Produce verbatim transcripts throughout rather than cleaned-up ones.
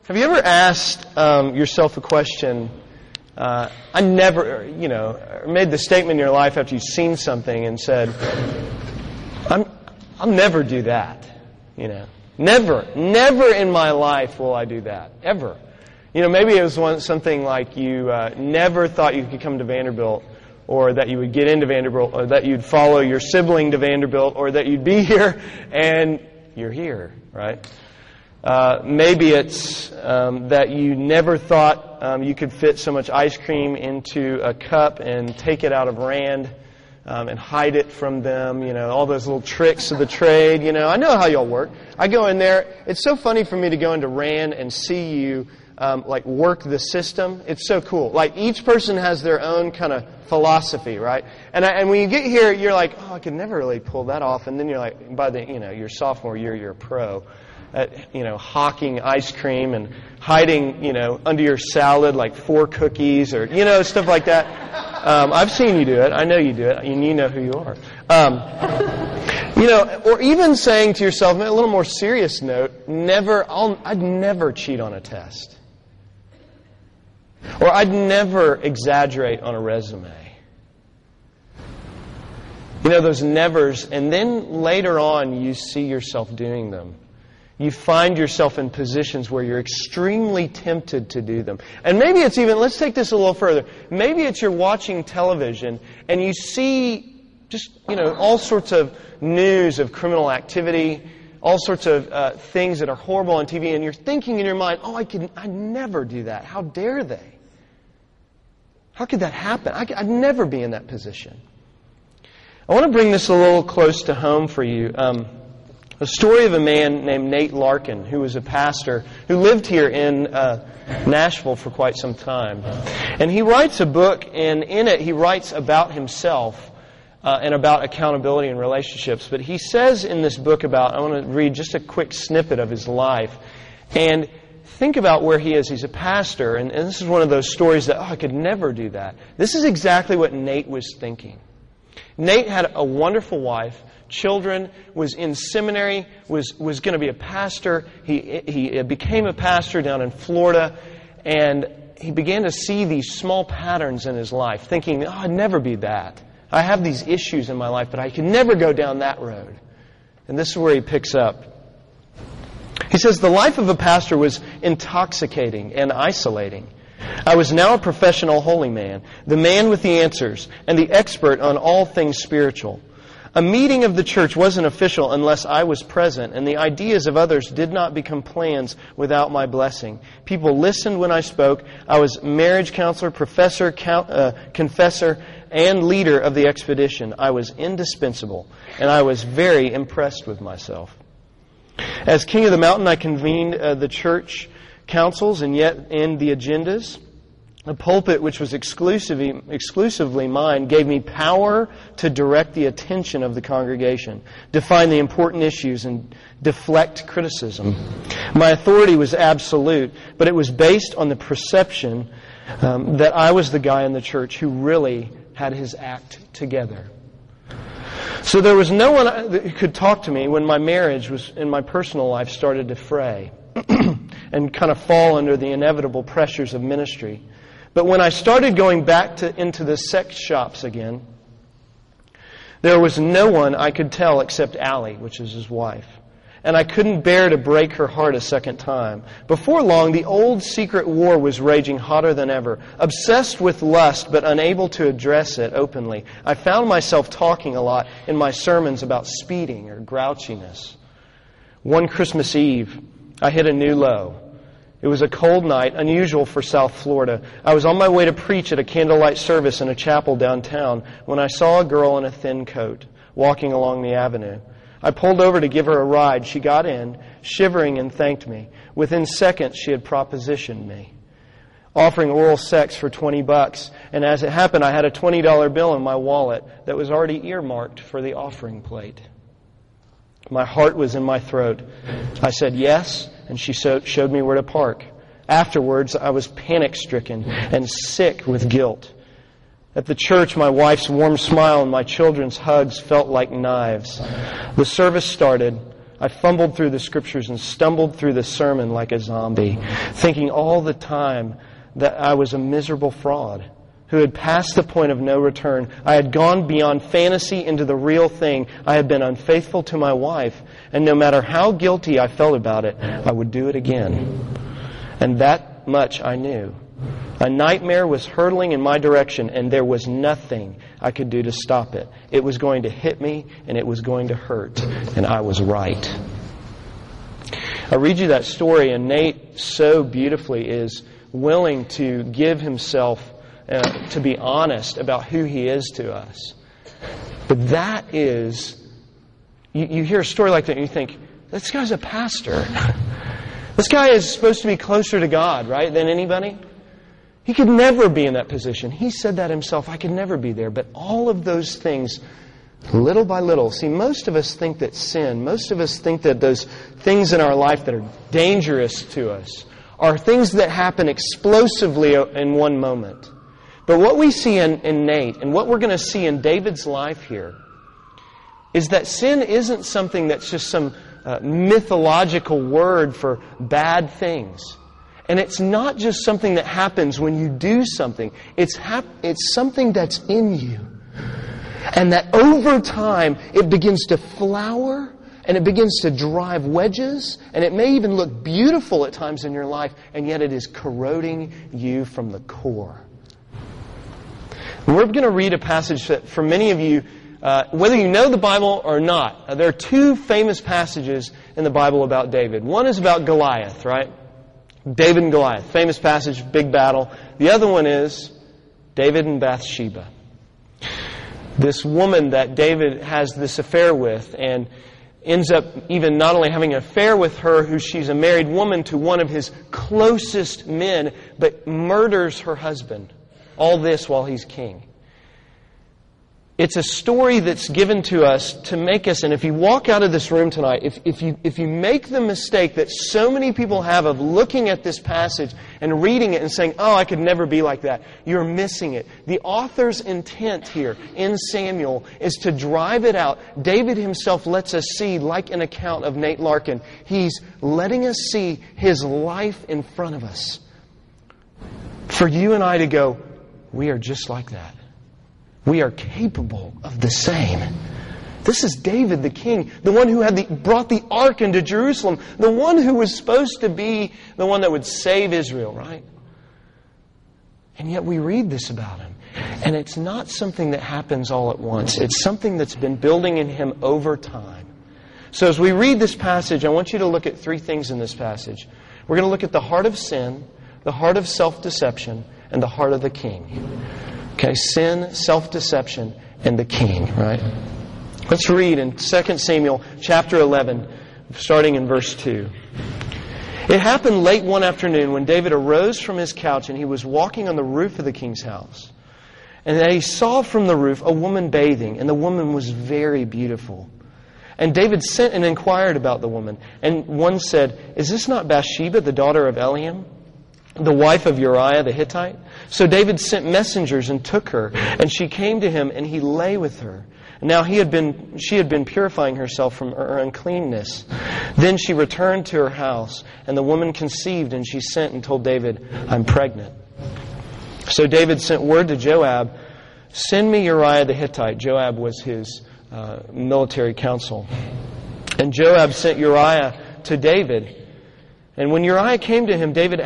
Have you ever asked um, yourself a question, uh, I never, you know, made the statement in your life after you've seen something and said, I'm, I'll never do that, you know. Never, never in my life will I do that, ever. You know, maybe it was one, something like you uh, never thought you could come to Vanderbilt, or that you would get into Vanderbilt, or that you'd follow your sibling to Vanderbilt, or that you'd be here, and you're here, right? Uh, maybe it's um, that you never thought um, you could fit so much ice cream into a cup and take it out of Rand um, and hide it from them. You know, all those little tricks of the trade. You know, I know how y'all work. I go in there. It's so funny for me to go into Rand and see you um, like work the system. It's so cool. Like each person has their own kind of philosophy, right? And I, and when you get here, you're like, oh, I could never really pull that off. And then you're like, by the you know your sophomore year, you're a pro. At, you know, hawking ice cream and hiding, you know, under your salad like four cookies or, you know, stuff like that. Um, I've seen you do it. I know you do it. And you know who you are. Um, you know, or even saying to yourself, a little more serious note, never, I'll, I'd never cheat on a test. Or I'd never exaggerate on a resume. You know, those nevers, and then later on you see yourself doing them. You find yourself in positions where you're extremely tempted to do them. And maybe it's even, let's take this a little further. Maybe it's you're watching television and you see just, you know, all sorts of news of criminal activity, all sorts of uh, things that are horrible on T V, and you're thinking in your mind, oh, I could, I'd never do that. How dare they? How could that happen? I could, I'd never be in that position. I want to bring this a little close to home for you. Um, A story of a man named Nate Larkin, who was a pastor, who lived here in uh, Nashville for quite some time. And he writes a book, and in it he writes about himself uh, and about accountability and relationships. But he says in this book about, I want to read just a quick snippet of his life. And think about where he is. He's a pastor, and, and this is one of those stories that, oh, I could never do that. This is exactly what Nate was thinking. Nate had a wonderful wife, children, was in seminary, was was going to be a pastor. He he became a pastor down in Florida, and he began to see these small patterns in his life, thinking, oh, I'd never be that. I have these issues in my life, but I can never go down that road. And this is where he picks up. He says, the life of a pastor was intoxicating and isolating. I was now a professional holy man, the man with the answers, and the expert on all things spiritual. A meeting of the church wasn't official unless I was present, and the ideas of others did not become plans without my blessing. People listened when I spoke. I was marriage counselor, professor, count, uh, confessor, and leader of the expedition. I was indispensable, and I was very impressed with myself. As king of the mountain, I convened uh, the church councils and yet in the agendas. The pulpit, which was exclusively, exclusively mine, gave me power to direct the attention of the congregation, define the important issues, and deflect criticism. My authority was absolute, but it was based on the perception um, that I was the guy in the church who really had his act together. So there was no one that could talk to me when my marriage was in my personal life started to fray and kind of fall under the inevitable pressures of ministry. But when I started going back to into the sex shops again, there was no one I could tell except Allie, which is his wife. And I couldn't bear to break her heart a second time. Before long, the old secret war was raging hotter than ever. Obsessed with lust, but unable to address it openly, I found myself talking a lot in my sermons about speeding or grouchiness. One Christmas Eve, I hit a new low. It was a cold night, unusual for South Florida. I was on my way to preach at a candlelight service in a chapel downtown when I saw a girl in a thin coat walking along the avenue. I pulled over to give her a ride. She got in, shivering, and thanked me. Within seconds, she had propositioned me, offering oral sex for twenty bucks. And as it happened, I had a twenty dollar bill in my wallet that was already earmarked for the offering plate. My heart was in my throat. I said yes, and she showed me where to park. Afterwards, I was panic-stricken and sick with guilt. At the church, my wife's warm smile and my children's hugs felt like knives. The service started. I fumbled through the Scriptures and stumbled through the sermon like a zombie, thinking all the time that I was a miserable fraud who had passed the point of no return. I had gone beyond fantasy into the real thing. I had been unfaithful to my wife, and no matter how guilty I felt about it, I would do it again. And that much I knew. A nightmare was hurtling in my direction, and there was nothing I could do to stop it. It was going to hit me, and it was going to hurt, and I was right. I read you that story, and Nate so beautifully is willing to give himself Uh, to be honest about who he is to us. But that is, you, you hear a story like that and you think, this guy's a pastor. This guy is supposed to be closer to God, right, than anybody. He could never be in that position. He said that himself, I could never be there. But all of those things, little by little, see, most of us think that sin, most of us think that those things in our life that are dangerous to us are things that happen explosively in one moment. But what we see in, in Nate, and what we're going to see in David's life here, is that sin isn't something that's just some uh, mythological word for bad things. And it's not just something that happens when you do something. It's hap- it's something that's in you. And that over time, it begins to flower, and it begins to drive wedges, and it may even look beautiful at times in your life, and yet it is corroding you from the core. We're going to read a passage that for many of you, uh, whether you know the Bible or not, uh, there are two famous passages in the Bible about David. One is about Goliath, right? David and Goliath. Famous passage, big battle. The other one is David and Bathsheba. This woman that David has this affair with and ends up even not only having an affair with her, who she's a married woman to one of his closest men, but murders her husband. All this while he's king. It's a story that's given to us to make us, and if you walk out of this room tonight, if, if you if you make the mistake that so many people have of looking at this passage and reading it and saying, oh, I could never be like that, you're missing it. The author's intent here in Samuel is to drive it out. David himself lets us see, like an account of Nate Larkin, he's letting us see his life in front of us. For you and I to go, we are just like that. We are capable of the same. This is David the king, the one who had the, brought the ark into Jerusalem, the one who was supposed to be the one that would save Israel, right? And yet we read this about him. And it's not something that happens all at once. It's something that's been building in him over time. So as we read this passage, I want you to look at three things in this passage. We're going to look at the heart of sin, the heart of self-deception, and the heart of the king. Okay, sin, self-deception, and the king, right? Let's read in Second Samuel chapter eleven, starting in verse two. It happened late one afternoon when David arose from his couch and he was walking on the roof of the king's house. And that he saw from the roof a woman bathing, and the woman was very beautiful. And David sent and inquired about the woman. And one said, is this not Bathsheba, the daughter of Eliam, the wife of Uriah the Hittite? So David sent messengers and took her, and she came to him, and he lay with her. Now he had been, she had been purifying herself from her uncleanness. Then she returned to her house, and the woman conceived, and she sent and told David, I'm pregnant. So David sent word to Joab, send me Uriah the Hittite. Joab was his uh, military counsel. And Joab sent Uriah to David. And when Uriah came to him, David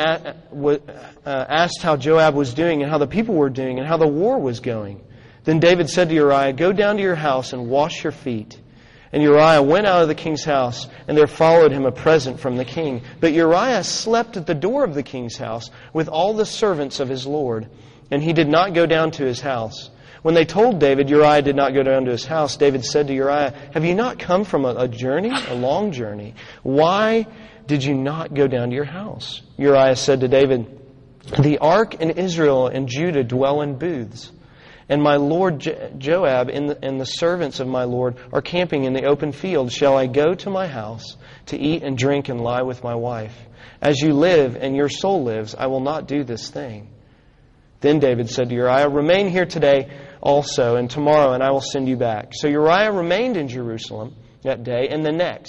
asked how Joab was doing and how the people were doing and how the war was going. Then David said to Uriah, go down to your house and wash your feet. And Uriah went out of the king's house, and there followed him a present from the king. But Uriah slept at the door of the king's house with all the servants of his lord, and he did not go down to his house. When they told David Uriah did not go down to his house, David said to Uriah, have you not come from a, a journey, a long journey? Why did you not go down to your house? Uriah said to David, the ark and Israel and Judah dwell in booths, and my lord Jo- Joab and the, and the servants of my lord are camping in the open field. Shall I go to my house to eat and drink and lie with my wife? As you live and your soul lives, I will not do this thing. Then David said to Uriah, remain here today also, and tomorrow, and I will send you back. So Uriah remained in Jerusalem that day and the next.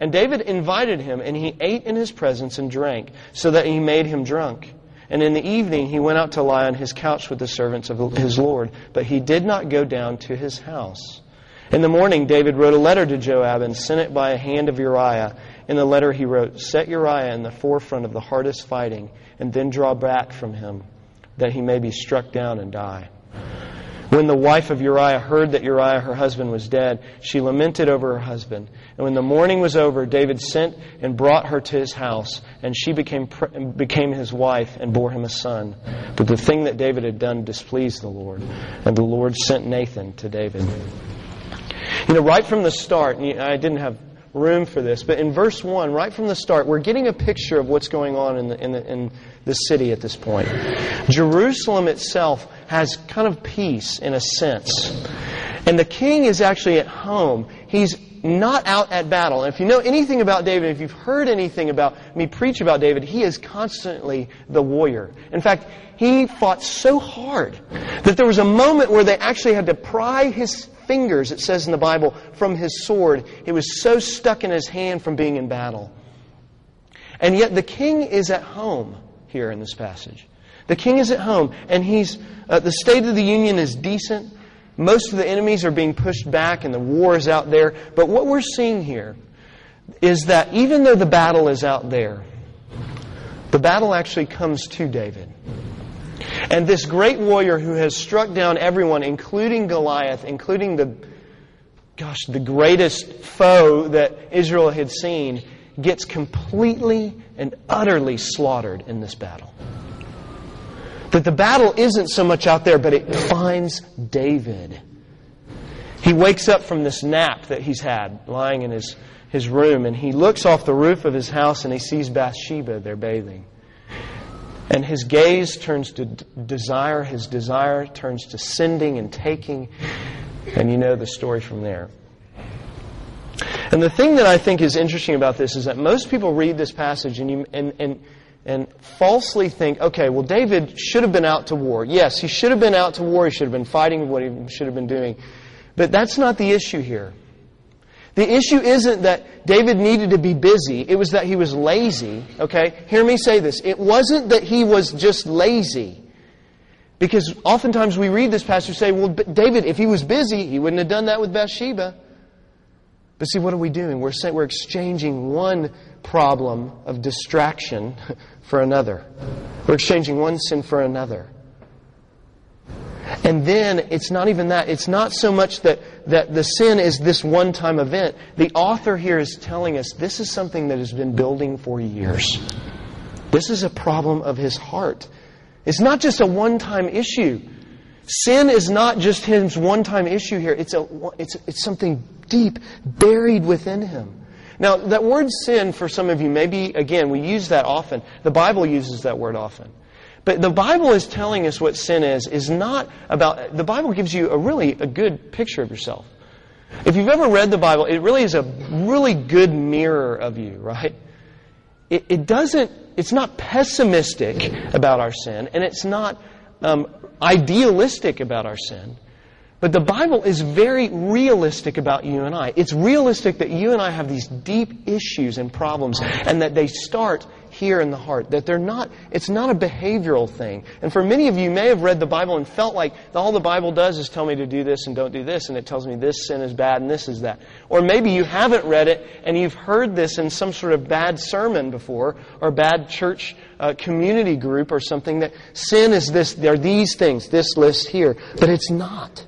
And David invited him, and he ate in his presence and drank, so that he made him drunk. And in the evening he went out to lie on his couch with the servants of his Lord, but he did not go down to his house. In the morning David wrote a letter to Joab and sent it by a hand of Uriah. In the letter he wrote, "Set Uriah in the forefront of the hardest fighting, and then draw back from him, that he may be struck down and die." When the wife of Uriah heard that Uriah, her husband, was dead, she lamented over her husband. And when the mourning was over, David sent and brought her to his house, and she became became his wife and bore him a son. But the thing that David had done displeased the Lord, and the Lord sent Nathan to David. You know, right from the start, and I didn't have room for this, but in verse one, right from the start, we're getting a picture of what's going on in the, in the, in the city at this point. Jerusalem itself has kind of peace in a sense. And the king is actually at home. He's not out at battle. And if you know anything about David, if you've heard anything about me preach about David, he is constantly the warrior. In fact, he fought so hard that there was a moment where they actually had to pry his fingers, it says in the Bible, from his sword. It was so stuck in his hand from being in battle. And yet the king is at home here in this passage. The king is at home, and he's uh, the state of the union is decent. Most of the enemies are being pushed back, and the war is out there. But what we're seeing here is that even though the battle is out there, the battle actually comes to David. And this great warrior who has struck down everyone, including Goliath, including the, gosh, the greatest foe that Israel had seen, gets completely and utterly slaughtered in this battle. That the battle isn't so much out there, but it finds David. He wakes up from this nap that he's had, lying in his, his room, and he looks off the roof of his house and he sees Bathsheba there bathing. And his gaze turns to d- desire, his desire turns to sending and taking, and you know the story from there. And the thing that I think is interesting about this is that most people read this passage and you, and, and and falsely think, okay, well, David should have been out to war. Yes, he should have been out to war. He should have been fighting what he should have been doing. But that's not the issue here. The issue isn't that David needed to be busy. It was that he was lazy. Okay? Hear me say this. It wasn't that he was just lazy. Because oftentimes we read this passage and say, well, David, if he was busy, he wouldn't have done that with Bathsheba. But see, what are we doing? We're saying we're exchanging one problem of distraction for another. We're exchanging one sin for another. And then it's not even that. It's not so much that, that the sin is this one-time event. The author here is telling us this is something that has been building for years. This is a problem of his heart. It's not just a one-time issue. Sin is not just his one-time issue here. It's a it's it's something deep, buried within him. Now, that word sin, for some of you, maybe, again, we use that often. The Bible uses that word often. But the Bible is telling us what sin is, is not about... The Bible gives you a really a good picture of yourself. If you've ever read the Bible, it really is a really good mirror of you, right? It, it doesn't... It's not pessimistic about our sin, and it's not um, idealistic about our sin. But the Bible is very realistic about you and I. It's realistic that you and I have these deep issues and problems, and that they start here in the heart. That they're not, it's not a behavioral thing. And for many of you, you may have read the Bible and felt like all the Bible does is tell me to do this and don't do this, and it tells me this sin is bad and this is that. Or maybe you haven't read it and you've heard this in some sort of bad sermon before, or bad church uh, community group or something, that sin is this, there are these things, this list here. But it's not.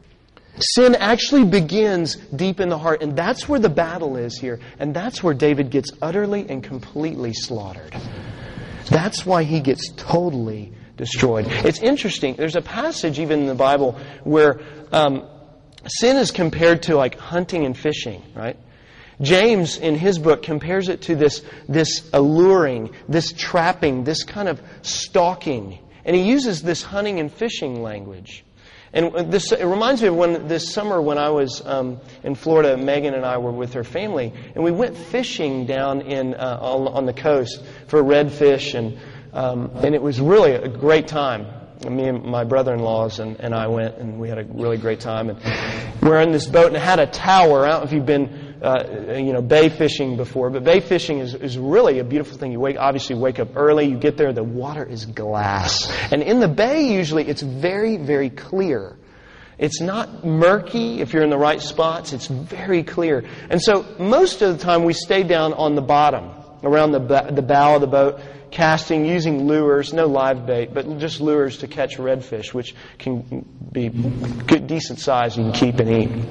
Sin actually begins deep in the heart, and that's where the battle is here. And that's where David gets utterly and completely slaughtered. That's why he gets totally destroyed. It's interesting. There's a passage even in the Bible where um, sin is compared to like hunting and fishing, right? James, in his book, compares it to this, this alluring, this trapping, this kind of stalking. And he uses this hunting and fishing language. And this, it reminds me of when this summer when I was um, in Florida, Megan and I were with her family, and we went fishing down in uh, on, on the coast for redfish, and um, and it was really a great time. Me and my brother-in-laws and, and I went, and we had a really great time. And we're in this boat, and it had a tower. I don't know if you've been uh, you know, bay fishing before, but bay fishing is, is really a beautiful thing. You wake, obviously wake up early, you get there, the water is glass. And in the bay, usually, it's very, very clear. It's not murky if you're in the right spots. It's very clear. And so most of the time we stay down on the bottom, around the, the bow of the boat, casting, using lures, no live bait, but just lures to catch redfish, which can be good, decent size you can keep and eat.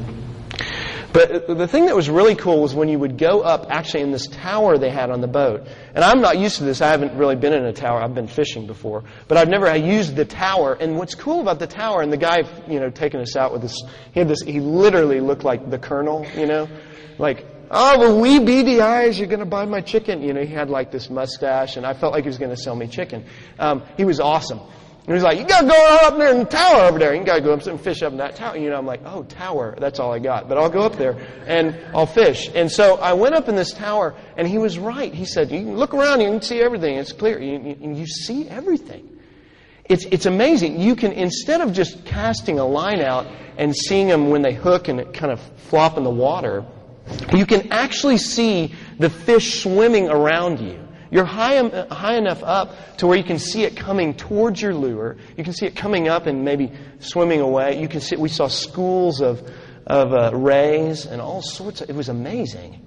But the thing that was really cool was when you would go up, actually in this tower they had on the boat. And I'm not used to this. I haven't really been in a tower. I've been fishing before. But I've never used the tower. And what's cool about the tower, and the guy, you know, taking us out with this, he had this, he literally looked like the Colonel, you know, like, oh, well, wee beady eyes, you're going to buy my chicken. You know, he had like this mustache, and I felt like he was going to sell me chicken. Um, he was awesome. And he was like, you got to go up there in the tower over there. You got to go up and fish up in that tower. You know, I'm like, oh, tower, that's all I got. But I'll go up there and I'll fish. And so I went up in this tower, and he was right. He said, you can look around, you can see everything. It's clear. You, you, you see everything. It's, it's amazing. You can, instead of just casting a line out and seeing them when they hook and it kind of flop in the water, you can actually see the fish swimming around you. You're high, high enough up to where you can see it coming towards your lure. You can see it coming up and maybe swimming away. You can see. We saw schools of of uh, rays and all sorts of. It was amazing.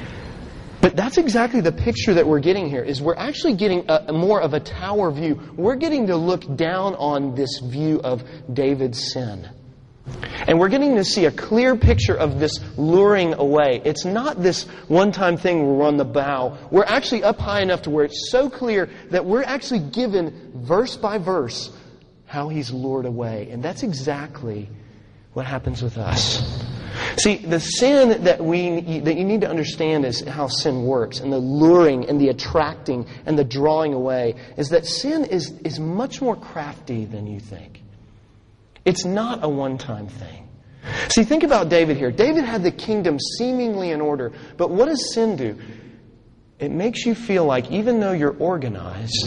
But that's exactly the picture that we're getting here. Is we're actually getting a, a more of a tower view. We're getting to look down on this view of David's sin. And we're getting to see a clear picture of this luring away. It's not this one-time thing where we're on the bow. We're actually up high enough to where it's so clear that we're actually given verse by verse how he's lured away. And that's exactly what happens with us. See, the sin that we that you need to understand is how sin works, and the luring and the attracting and the drawing away is that sin is, is much more crafty than you think. It's not a one-time thing. See, think about David here. David had the kingdom seemingly in order, but what does sin do? It makes you feel like even though you're organized,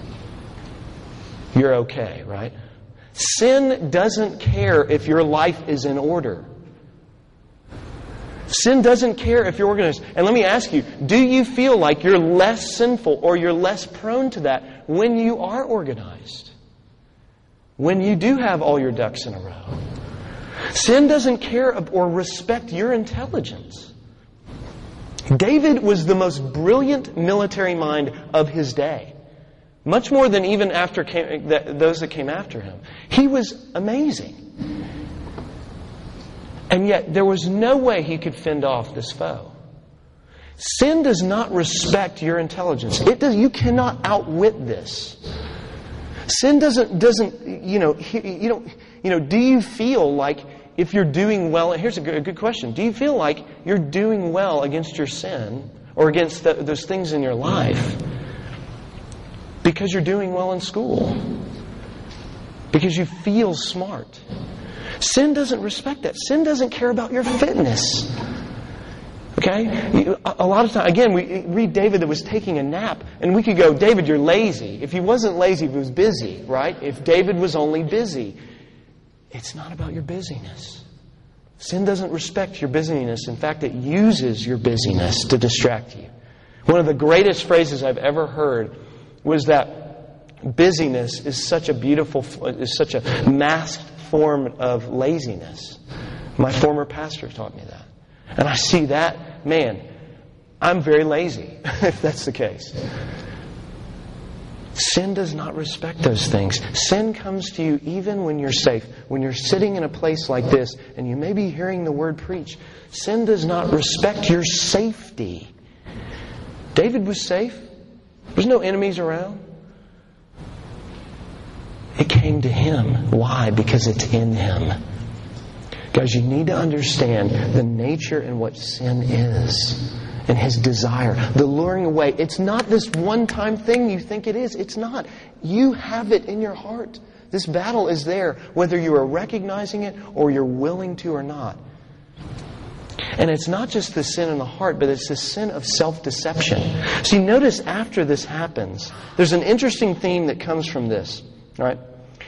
you're okay, right? Sin doesn't care if your life is in order. Sin doesn't care if you're organized. And let me ask you, do you feel like you're less sinful or you're less prone to that when you are organized? When you do have all your ducks in a row. Sin doesn't care or respect your intelligence. David was the most brilliant military mind of his day. Much more than even after came, those that came after him. He was amazing. And yet there was no way he could fend off this foe. Sin does not respect your intelligence. It does. You cannot outwit this. Sin doesn't, doesn't, you know, you don't, you know, do you feel like if you're doing well, here's a good, a good question. Do you feel like you're doing well against your sin or against the, those things in your life because you're doing well in school? Because you feel smart? Sin doesn't respect that. Sin doesn't care about your fitness. Okay? A lot of times, again, we read David that was taking a nap, and we could go, David, you're lazy. If he wasn't lazy, he was busy, right? If David was only busy. It's not about your busyness. Sin doesn't respect your busyness. In fact, it uses your busyness to distract you. One of the greatest phrases I've ever heard was that busyness is such a beautiful, is such a masked form of laziness. My former pastor taught me that. And I see that, man, I'm very lazy, if that's the case. Sin does not respect those things. Sin comes to you even when you're safe. When you're sitting in a place like this and you may be hearing the word preached, sin does not respect your safety. David was safe. There's no enemies around. It came to him. Why? Because it's in him. Guys, you need to understand the nature and what sin is and his desire. The luring away. It's not this one-time thing you think it is. It's not. You have it in your heart. This battle is there, whether you are recognizing it or you're willing to or not. And it's not just the sin in the heart, but it's the sin of self-deception. See, notice after this happens, there's an interesting theme that comes from this. All right?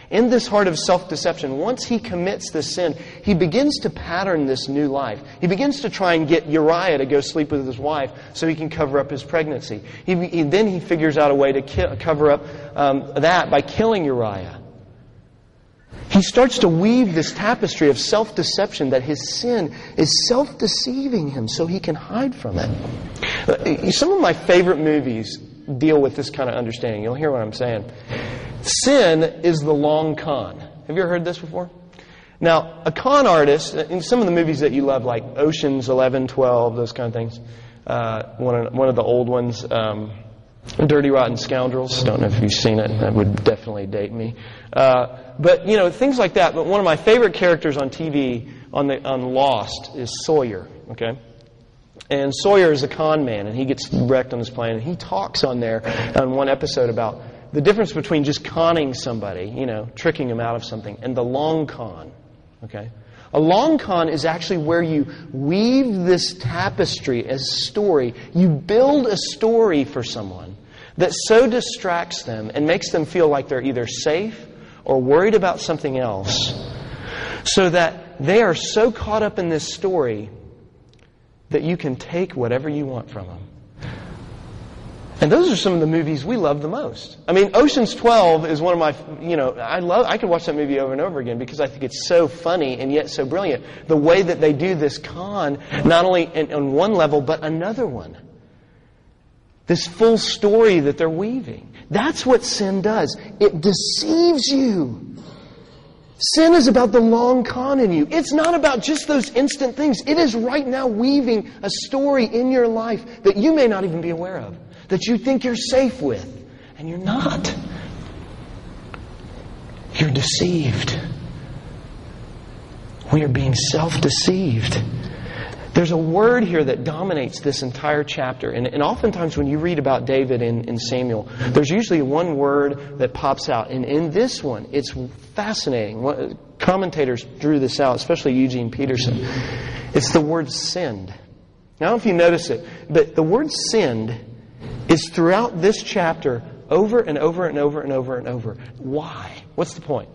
In this heart of self-deception, once he commits this sin, he begins to pattern this new life. He begins to try and get Uriah to go sleep with his wife so he can cover up his pregnancy. He, he, then he figures out a way to ki- cover up um, that by killing Uriah. He starts to weave this tapestry of self-deception that his sin is self-deceiving him so he can hide from it. Some of my favorite movies deal with this kind of understanding. You'll hear what I'm saying. Sin is the long con. Have you ever heard this before? Now, a con artist, in some of the movies that you love, like Ocean's eleven, twelve, those kind of things, uh, one, of, one of the old ones, um, Dirty Rotten Scoundrels. Don't know if you've seen it. That would definitely date me. Uh, but, you know, things like that. But one of my favorite characters on T V on, the, on Lost is Sawyer, okay? And Sawyer is a con man, and he gets wrecked on his plane. And he talks on there on one episode about the difference between just conning somebody, you know, tricking them out of something, and the long con, okay? A long con is actually where you weave this tapestry as a story. You build a story for someone that so distracts them and makes them feel like they're either safe or worried about something else, so that they are so caught up in this story that you can take whatever you want from them. And those are some of the movies we love the most. I mean, Ocean's twelve is one of my, you know, I love, I could watch that movie over and over again because I think it's so funny and yet so brilliant. The way that they do this con, not only in, on one level, but another one. This full story that they're weaving. That's what sin does. It deceives you. Sin is about the long con in you. It's not about just those instant things. It is right now weaving a story in your life that you may not even be aware of, that you think you're safe with, and you're not. You're deceived. We are being self-deceived. There's a word here that dominates this entire chapter. And, and oftentimes when you read about David in, in Samuel, there's usually one word that pops out. And in this one, it's fascinating. What, commentators drew this out, especially Eugene Peterson. It's the word sinned. Now, I don't know if you notice it, but the word sinned is throughout this chapter over and over and over and over and over. Why? What's the point?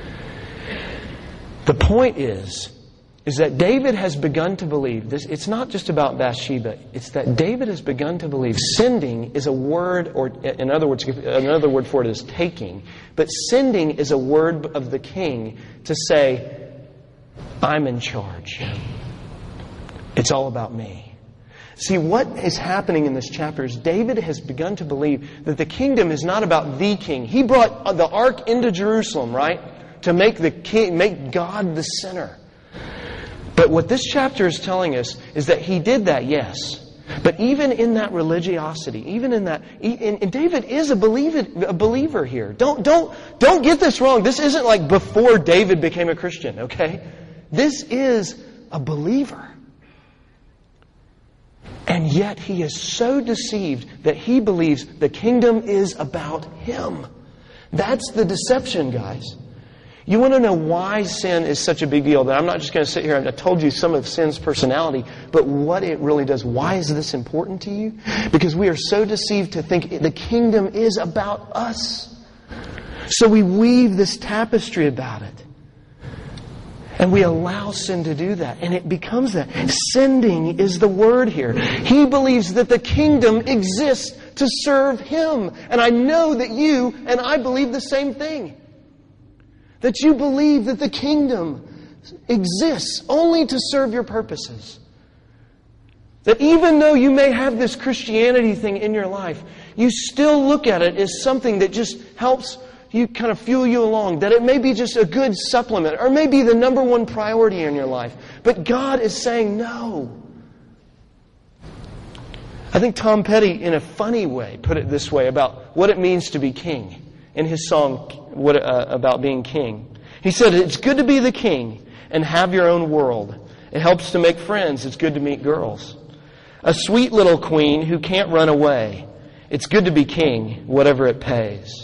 The point is, is that David has begun to believe, this. It's not just about Bathsheba, it's that David has begun to believe sending is a word, or in other words, another word for it is taking, but sending is a word of the king to say, I'm in charge. It's all about me. See, what is happening in this chapter is David has begun to believe that the kingdom is not about the king. He brought the ark into Jerusalem, right? To make the king, make God the center. But what this chapter is telling us is that he did that, yes. But even in that religiosity, even in that, and David is a believer, a believer here. Don't, don't, don't get this wrong. This isn't like before David became a Christian, okay? This is a believer. And yet he is so deceived that he believes the kingdom is about him. That's the deception, guys. You want to know why sin is such a big deal? That I'm not just going to sit here and I told you some of sin's personality, but what it really does. Why is this important to you? Because we are so deceived to think the kingdom is about us. So we weave this tapestry about it. And we allow sin to do that. And it becomes that. Sending is the word here. He believes that the kingdom exists to serve him. And I know that you and I believe the same thing. That you believe that the kingdom exists only to serve your purposes. That even though you may have this Christianity thing in your life, you still look at it as something that just helps you kind of fuel you along. That it may be just a good supplement or maybe the number one priority in your life. But God is saying no. I think Tom Petty, in a funny way, put it this way about what it means to be king. In his song what, uh, about being king. He said, it's good to be the king and have your own world. It helps to make friends. It's good to meet girls. A sweet little queen who can't run away. It's good to be king, whatever it pays.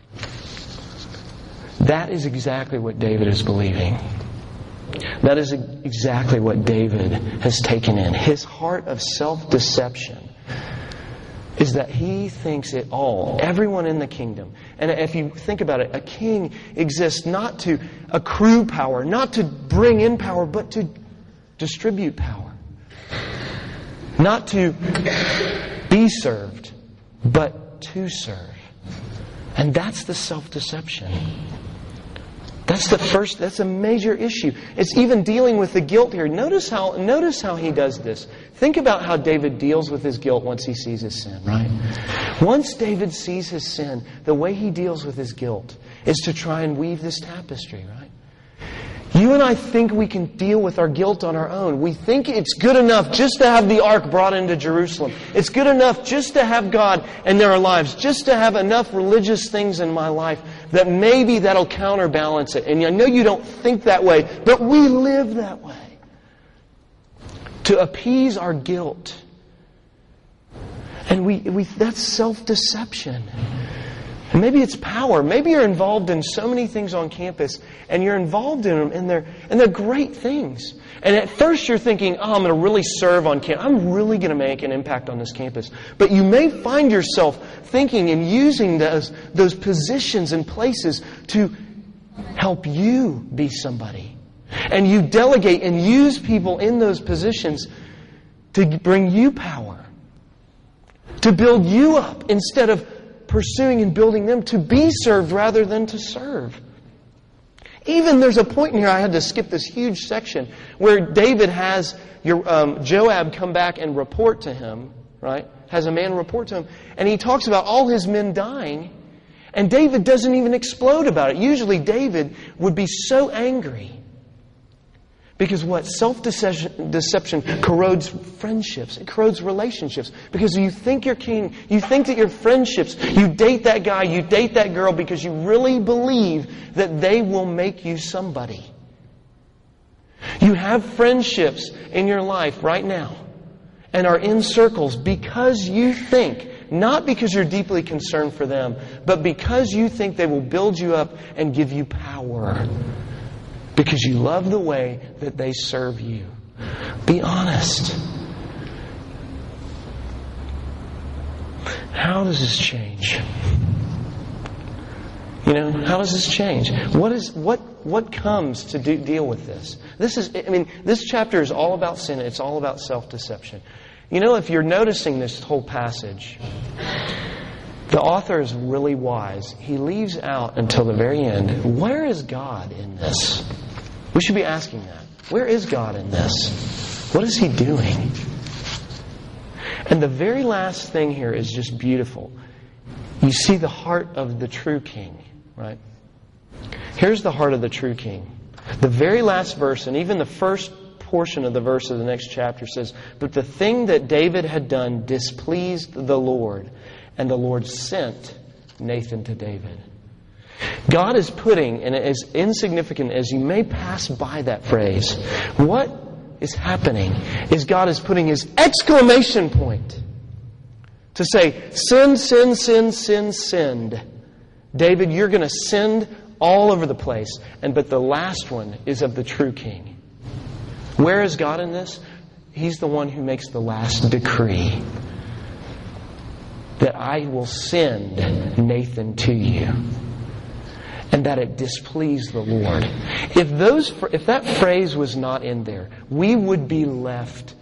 That is exactly what David is believing. That is exactly what David has taken in. His heart of self-deception is that he thinks it all, everyone in the kingdom. And if you think about it, a king exists not to accrue power, not to bring in power, but to distribute power. Not to be served, but to serve. And that's the self-deception. That's the first, that's a major issue. It's even dealing with the guilt here. Notice how, notice how he does this. Think about how David deals with his guilt once he sees his sin, right? Once David sees his sin, the way he deals with his guilt is to try and weave this tapestry, right? You and I think we can deal with our guilt on our own. We think it's good enough just to have the ark brought into Jerusalem. It's good enough just to have God in our lives, just to have enough religious things in my life that maybe that'll counterbalance it. And I know you don't think that way, but we live that way. To appease our guilt. And we, we that's self-deception. And maybe it's power. Maybe you're involved in so many things on campus, and you're involved in them, and they're and they're great things. And at first you're thinking, oh, I'm going to really serve on campus. I'm really going to make an impact on this campus. But you may find yourself thinking and using those, those positions and places to help you be somebody. And you delegate and use people in those positions to bring you power. To build you up instead of pursuing and building them to be served rather than to serve. Even there's a point in here, I had to skip this huge section, where David has your, um, Joab come back and report to him, right? Has a man report to him. And he talks about all his men dying. And David doesn't even explode about it. Usually David would be so angry. Because what? Self-deception deception corrodes friendships. It corrodes relationships. Because you think you're king. You think that your friendships, you date that guy, you date that girl because you really believe that they will make you somebody. You have friendships in your life right now and are in circles because you think, not because you're deeply concerned for them, but because you think they will build you up and give you power. Because you love the way that they serve you. Be honest. How does this change? You know, how does this change? What is what what comes to do, deal with this? This is, I mean, this chapter is all about sin. It's all about self-deception. You know, if you're noticing this whole passage, the author is really wise. He leaves out until the very end, where is God in this? We should be asking that. Where is God in this? What is He doing? And the very last thing here is just beautiful. You see the heart of the true king, right? Here's the heart of the true king. The very last verse, and even the first portion of the verse of the next chapter says, "But the thing that David had done displeased the Lord, and the Lord sent Nathan to David." God is putting, and as insignificant as you may pass by that phrase, what is happening is God is putting His exclamation point to say, sin, sin, sin, sin, sinned. David, you're going to sin all over the place. And but the last one is of the true king. Where is God in this? He's the one who makes the last decree. That I will send Nathan to you. And that it displeased the Lord. If those, if that phrase was not in there, we would be left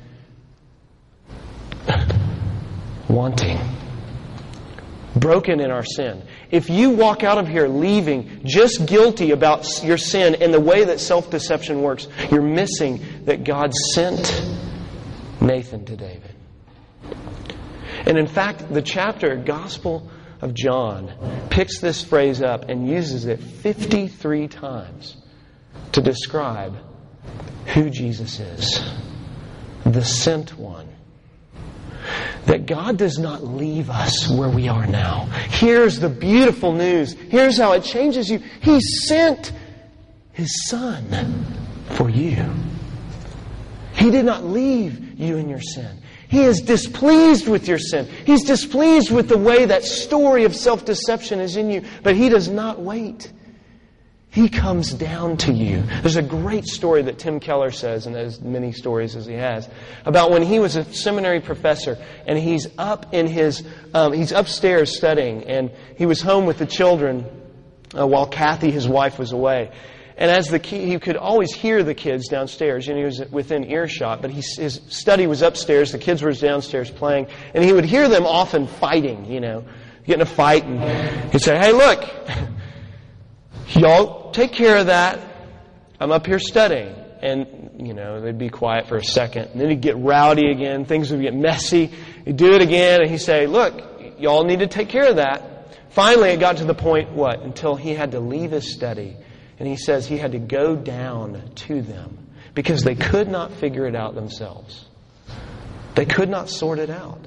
wanting, broken in our sin. If you walk out of here leaving just guilty about your sin and the way that self-deception works, you're missing that God sent Nathan to David. And in fact, the chapter, Gospel of John, picks this phrase up and uses it fifty-three times to describe who Jesus is. The sent one. That God does not leave us where we are now. Here's the beautiful news. Here's how it changes you. He sent His Son for you. He did not leave you in your sin. He is displeased with your sin. He's displeased with the way that story of self-deception is in you. But He does not wait. He He comes down to you. There's a great story that Tim Keller says, and as many stories as he has, about when he was a seminary professor, and he's up in his, um, he's upstairs studying, and he was home with the children uh, while Kathy, his wife, was away. And as the key, he could always hear the kids downstairs. You know, he was within earshot, but he, his study was upstairs. The kids were downstairs playing, and he would hear them often fighting. You know, getting a fight, and he'd say, "Hey, look, y'all take care of that. I'm up here studying." And you know, they'd be quiet for a second, and then he'd get rowdy again. Things would get messy. He'd do it again, and he'd say, "Look, y'all need to take care of that." Finally, it got to the point, what? Until he had to leave his study. And he says he had to go down to them because they could not figure it out themselves. They could not sort it out.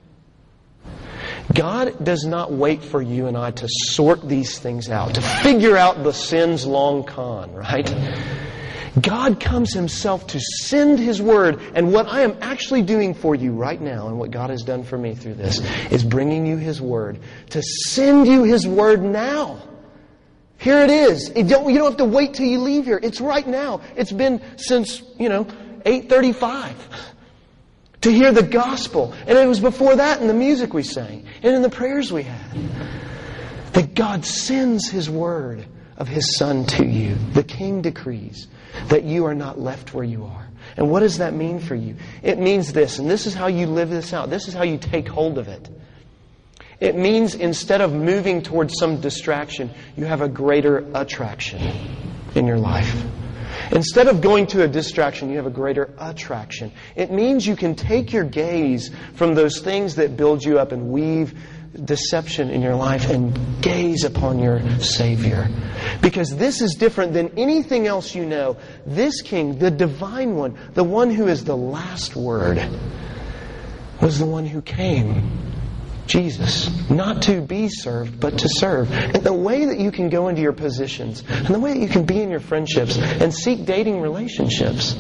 God does not wait for you and I to sort these things out, to figure out the sin's long con, right? God comes Himself to send His Word. And what I am actually doing for you right now, and what God has done for me through this, is bringing you His Word, to send you His Word now. Here it is. You don't, you don't have to wait till you leave here. It's right now. It's been since, you know, eight thirty-five to hear the gospel. And it was before that in the music we sang and in the prayers we had. That God sends His Word of His Son to you. The King decrees that you are not left where you are. And what does that mean for you? It means this, and this is how you live this out. This is how you take hold of it. It means instead of moving towards some distraction, you have a greater attraction in your life. Instead of going to a distraction, you have a greater attraction. It means you can take your gaze from those things that build you up and weave deception in your life and gaze upon your Savior. Because this is different than anything else you know. This King, the Divine One, the one who is the last word, was the one who came. Jesus, not to be served, but to serve. And the way that you can go into your positions, and the way that you can be in your friendships and seek dating relationships,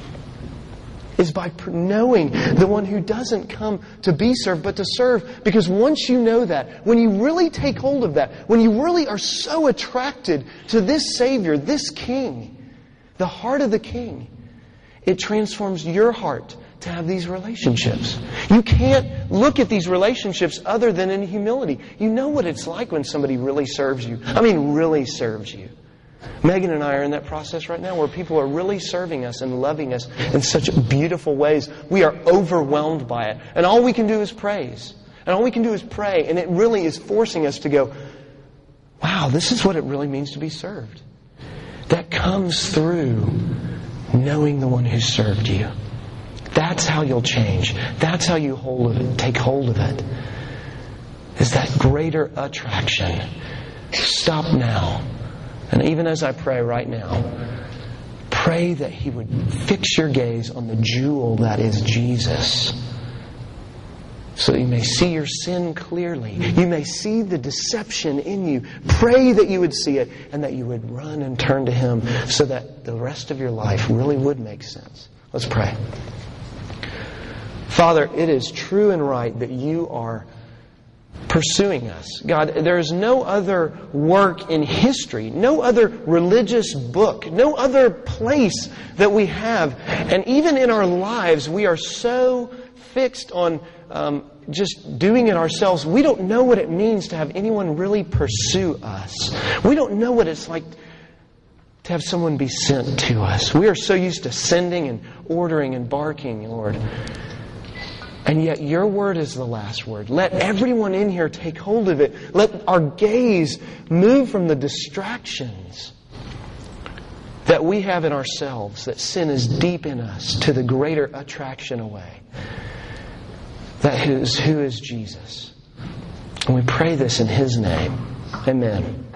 is by knowing the one who doesn't come to be served, but to serve. Because once you know that, when you really take hold of that, when you really are so attracted to this Savior, this King, the heart of the King, it transforms your heart to have these relationships. You can't look at these relationships other than in humility. You know what it's like when somebody really serves you. I mean, really serves you. Megan and I are in that process right now where people are really serving us and loving us in such beautiful ways. We are overwhelmed by it. And all we can do is praise. And all we can do is pray. And it really is forcing us to go, wow, this is what it really means to be served. That comes through knowing the one who served you. That's how you'll change. That's how you hold of it, take hold of it. Is that greater attraction. Stop now. And even as I pray right now, pray that He would fix your gaze on the jewel that is Jesus. So that you may see your sin clearly. You may see the deception in you. Pray that you would see it and that you would run and turn to Him so that the rest of your life really would make sense. Let's pray. Father, it is true and right that You are pursuing us. God, there is no other work in history, no other religious book, no other place that we have. And even in our lives, we are so fixed on um, just doing it ourselves. We don't know what it means to have anyone really pursue us. We don't know what it's like to have someone be sent to us. We are so used to sending and ordering and barking, Lord. And yet Your Word is the last word. Let everyone in here take hold of it. Let our gaze move from the distractions that we have in ourselves, that sin is deep in us, to the greater attraction away. That is who is Jesus. And we pray this in His name. Amen.